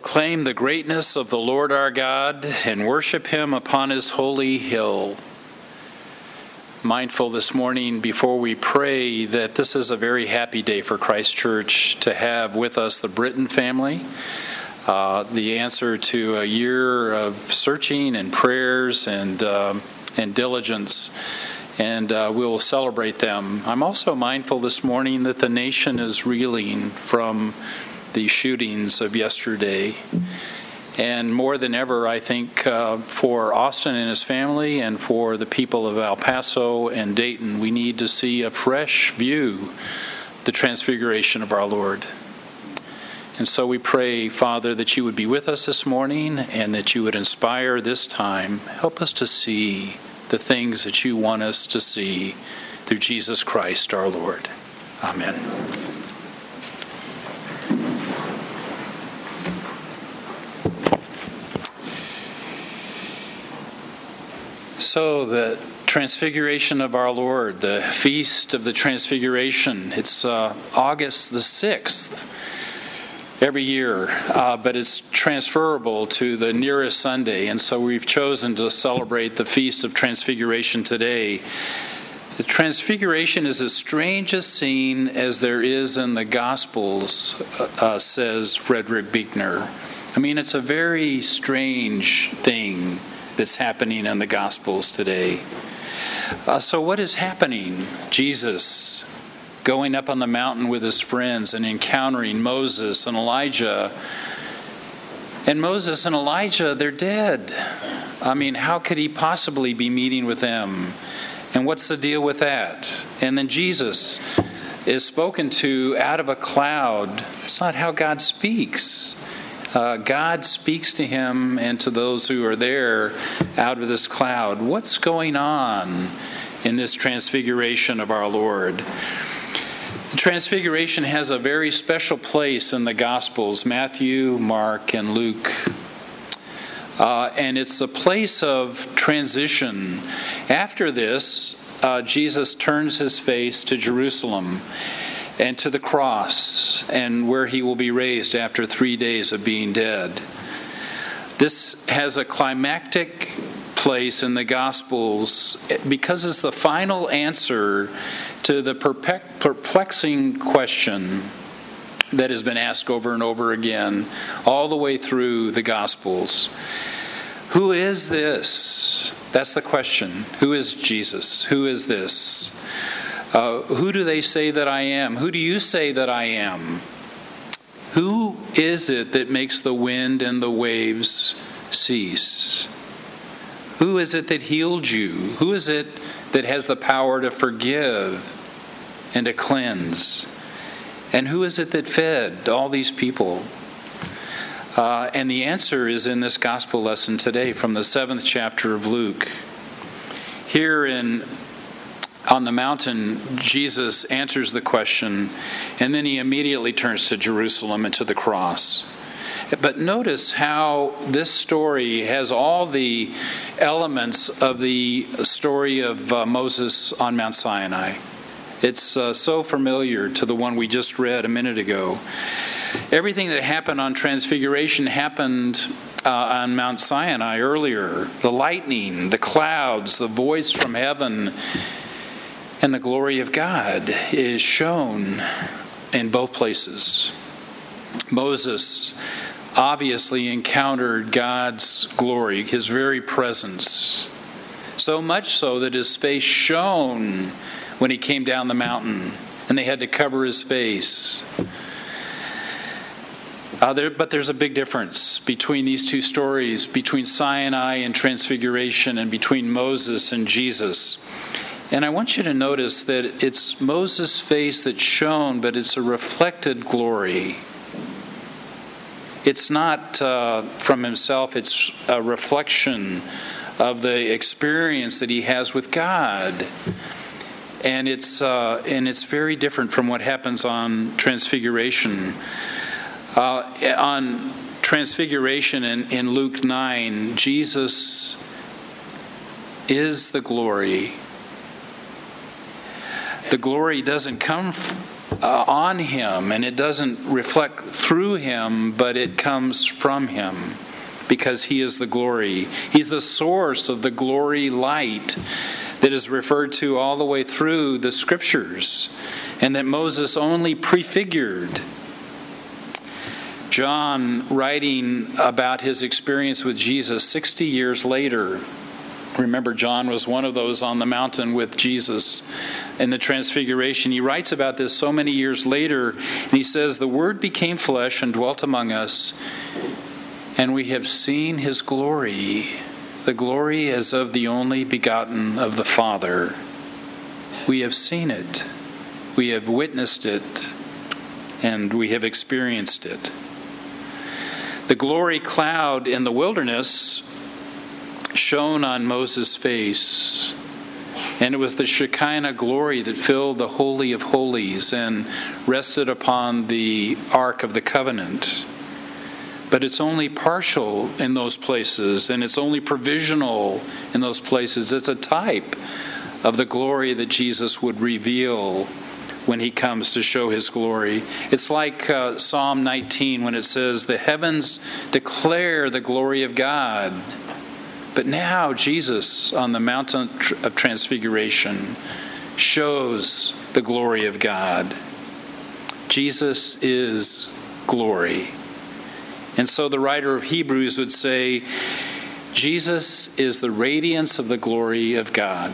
proclaim the greatness of the Lord our God and worship him upon his holy hill. Mindful this morning before we pray that this is a very happy day for Christ Church to have with us the Britton family, the answer to a year of searching and prayers and diligence, and we will celebrate them. I'm also mindful this morning that the nation is reeling from the shootings of yesterday. And more than ever, I think for Austin and his family and for the people of El Paso and Dayton, we need to see a fresh view, the transfiguration of our Lord. And so we pray, Father, that you would be with us this morning and that you would inspire this time. Help us to see the things that you want us to see through Jesus Christ our Lord. Amen. So the Transfiguration of our Lord, the Feast of the Transfiguration, it's August the 6th every year, but it's transferable to the nearest Sunday, and so we've chosen to celebrate the Feast of Transfiguration today. The Transfiguration is as strange a scene as there is in the Gospels, says Frederick Buechner. I mean, it's a very strange thing that's happening in the Gospels today. So what is happening? Jesus going up on the mountain with his friends and encountering Moses and Elijah. And Moses and Elijah, they're dead. I mean, how could he possibly be meeting with them? And what's the deal with that? And then Jesus is spoken to out of a cloud. That's not how God speaks. God speaks to him and to those who are there out of this cloud. What's going on in this transfiguration of our Lord? The transfiguration has a very special place in the Gospels, Matthew, Mark, and Luke. And it's a place of transition. After this, Jesus turns his face to Jerusalem and to the cross, and where he will be raised after 3 days of being dead. This has a climactic place in the Gospels because it's the final answer to the perplexing question that has been asked over and over again, all the way through the Gospels. Who is this? That's the question. Who is Jesus? Who is this? Who do they say that I am? Who do you say that I am? Who is it that makes the wind and the waves cease? Who is it that healed you? Who is it that has the power to forgive and to cleanse? And who is it that fed all these people? And the answer is in this gospel lesson today from the 7th chapter of Luke. Here on the mountain, Jesus answers the question, and then he immediately turns to Jerusalem and to the cross. But notice how this story has all the elements of the story of Moses on Mount Sinai. It's so familiar to the one we just read a minute ago. Everything that happened on Transfiguration happened on Mount Sinai earlier. The lightning, the clouds, the voice from heaven, and the glory of God is shown in both places. Moses obviously encountered God's glory, his very presence, so much so that his face shone when he came down the mountain, and they had to cover his face. But there's a big difference between these two stories, between Sinai and Transfiguration, and between Moses and Jesus. And I want you to notice that it's Moses' face that shone, but it's a reflected glory. It's not from himself, it's a reflection of the experience that he has with God. And it's very different from what happens on Transfiguration. On Transfiguration in Luke 9, Jesus is the glory. The glory doesn't come on him, and it doesn't reflect through him, but it comes from him, because he is the glory. He's the source of the glory light that is referred to all the way through the Scriptures, and that Moses only prefigured. John, writing about his experience with Jesus 60 years later, remember, John was one of those on the mountain with Jesus in the Transfiguration. He writes about this so many years later, and he says, "The Word became flesh and dwelt among us, and we have seen his glory, the glory as of the only begotten of the Father." We have seen it, we have witnessed it, and we have experienced it. The glory cloud in the wilderness shone on Moses' face, and it was the Shekinah glory that filled the Holy of Holies and rested upon the Ark of the Covenant. But it's only partial in those places, and it's only provisional in those places. It's a type of the glory that Jesus would reveal when he comes to show his glory. It's like Psalm 19 when it says, "The heavens declare the glory of God." But now Jesus on the mountain of transfiguration shows the glory of God. Jesus is glory. And so the writer of Hebrews would say, Jesus is the radiance of the glory of God.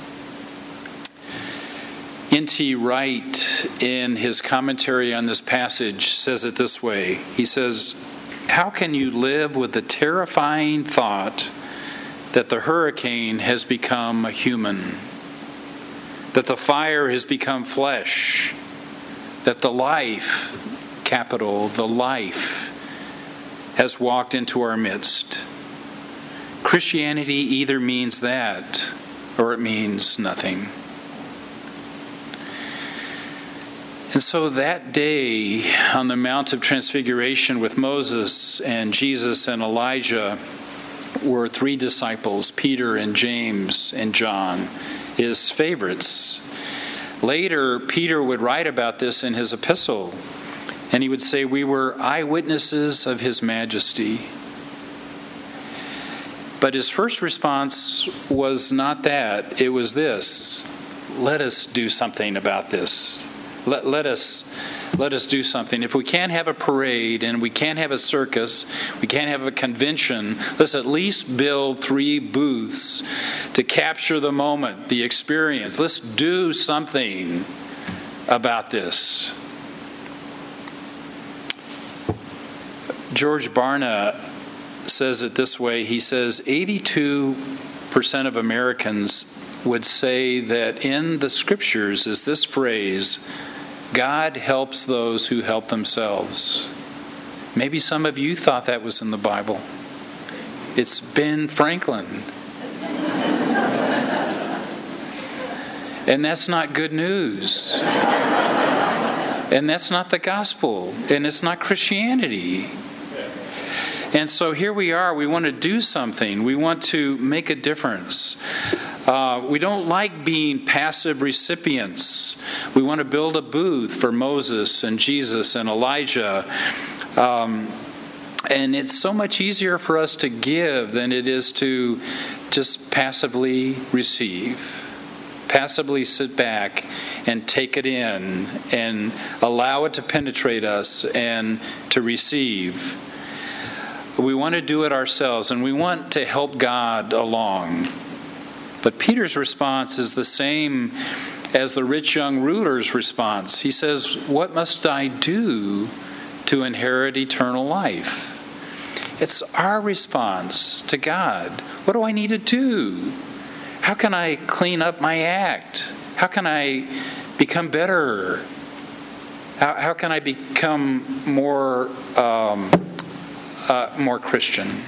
N.T. Wright, in his commentary on this passage, says it this way. He says, "How can you live with the terrifying thought that the hurricane has become a human, that the fire has become flesh, that the life, capital, the life, has walked into our midst? Christianity either means that or it means nothing." And so that day on the Mount of Transfiguration with Moses and Jesus and Elijah were three disciples, Peter and James and John, his favorites. Later, Peter would write about this in his epistle, and he would say, "We were eyewitnesses of his majesty." But his first response was not that. It was this: let us do something about this. Let us do something. If we can't have a parade and we can't have a circus, we can't have a convention, let's at least build 3 booths to capture the moment, the experience. Let's do something about this. George Barna says it this way. He says 82% of Americans would say that in the Scriptures is this phrase, "God helps those who help themselves." Maybe some of you thought that was in the Bible. It's Ben Franklin. And that's not good news. And that's not the gospel. And it's not Christianity. And so here we are. We want to do something. We want to make a difference. We don't like being passive recipients. We want to build a booth for Moses and Jesus and Elijah. And it's so much easier for us to give than it is to just passively receive. Passively sit back and take it in and allow it to penetrate us and to receive. We want to do it ourselves, and we want to help God along. But Peter's response is the same as the rich young ruler's response. He says, "What must I do to inherit eternal life?" It's our response to God. What do I need to do? How can I clean up my act? How can I become better? How can I become more Christian?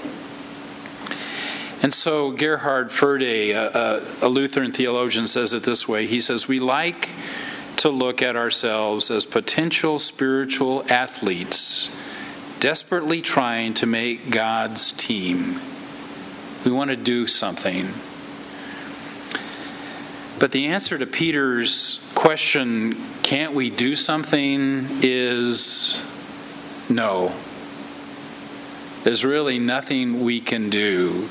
And so Gerhard Ferde, a Lutheran theologian, says it this way. He says, "We like to look at ourselves as potential spiritual athletes, desperately trying to make God's team. We want to do something." But the answer to Peter's question, can't we do something, is no. There's really nothing we can do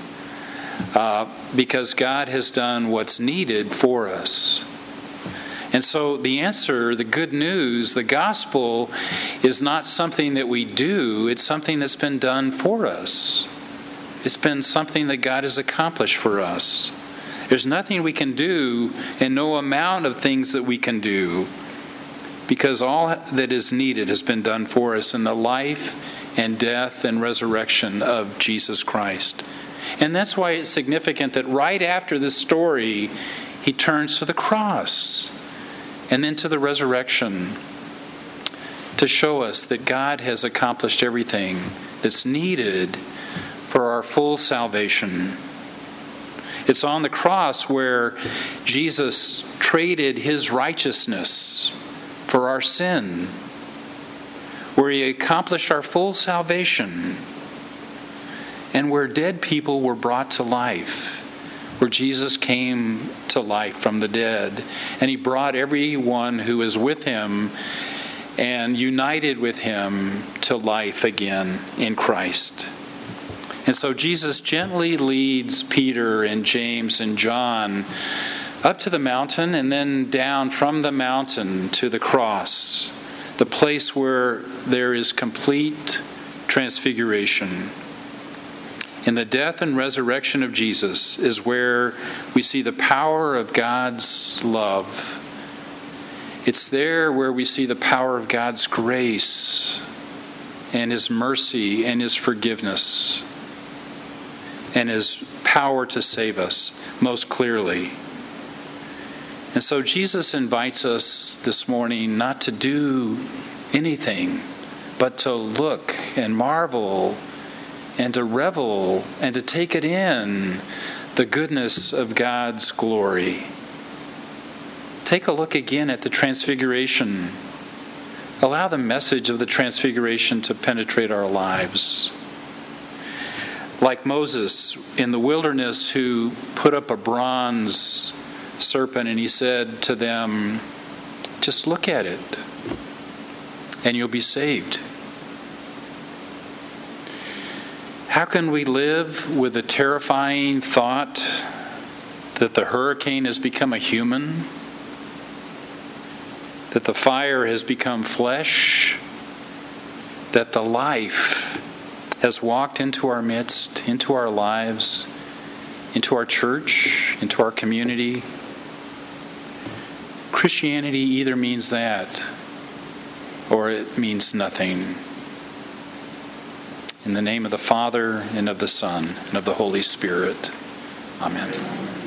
because God has done what's needed for us. And so the answer, the good news, the gospel is not something that we do, it's something that's been done for us. It's been something that God has accomplished for us. There's nothing we can do and no amount of things that we can do because all that is needed has been done for us in the life and death and resurrection of Jesus Christ. And that's why it's significant that right after this story, he turns to the cross and then to the resurrection to show us that God has accomplished everything that's needed for our full salvation. It's on the cross where Jesus traded his righteousness for our sin, where he accomplished our full salvation, and where dead people were brought to life, where Jesus came to life from the dead, and he brought everyone who is with him and united with him to life again in Christ. And so Jesus gently leads Peter and James and John up to the mountain and then down from the mountain to the cross, the place where there is complete transfiguration. In the death and resurrection of Jesus is where we see the power of God's love. It's there where we see the power of God's grace and his mercy and his forgiveness and his power to save us most clearly. And so Jesus invites us this morning not to do anything, but to look and marvel and to revel and to take it in, the goodness of God's glory. Take a look again at the Transfiguration. Allow the message of the Transfiguration to penetrate our lives. Like Moses in the wilderness, who put up a bronze serpent and he said to them, just look at it and you'll be saved. How can we live with the terrifying thought that the hurricane has become a human? That the fire has become flesh? That the life has walked into our midst, into our lives, into our church, into our community? Christianity either means that or it means nothing. In the name of the Father, and of the Son, and of the Holy Spirit. Amen.